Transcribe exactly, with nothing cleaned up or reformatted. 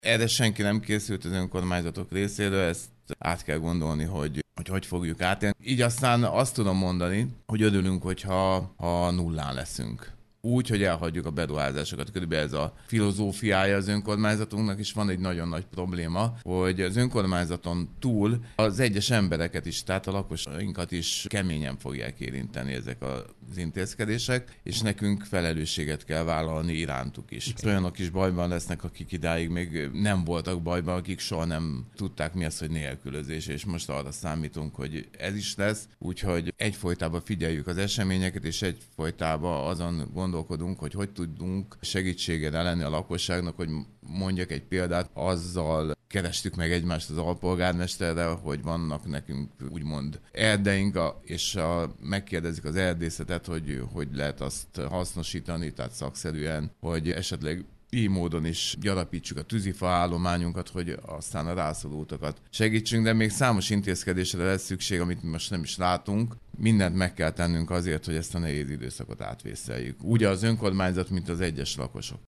Erre senki nem készült az önkormányzatok részéről, ezt át kell gondolni, hogy hogy, hogy fogjuk átélni. Így aztán azt tudom mondani, hogy örülünk, hogyha ha nullán leszünk. Úgy, hogy elhagyjuk a beruházásokat. Körülbelül ez a filozófiája az önkormányzatunknak, és van egy nagyon nagy probléma, hogy az önkormányzaton túl az egyes embereket is, tehát a lakosainkat is keményen fogják érinteni ezek az intézkedések, és nekünk felelősséget kell vállalni irántuk is. Igen. Olyanok is bajban lesznek, akik idáig még nem voltak bajban, akik soha nem tudták, mi az, hogy nélkülözés, és most arra számítunk, hogy ez is lesz, úgyhogy egyfolytában figyeljük az eseményeket, és egyfolytában azon gondolkodunk, hogy hogy tudunk segítségére lenni a lakosságnak, hogy mondjak egy példát, azzal kerestük meg egymást az alpolgármesterrel, hogy vannak nekünk úgymond erdeink, és a, megkérdezik az erdészetet, hogy hogy lehet azt hasznosítani, tehát szakszerűen, hogy esetleg így módon is gyarapítsuk a tűzifa állományunkat, hogy aztán a rászorultakat segítsünk, de még számos intézkedésre lesz szükség, amit most nem is látunk. Mindent meg kell tennünk azért, hogy ezt a nehéz időszakot átvészeljük. Úgy az önkormányzat, mint az egyes lakosok.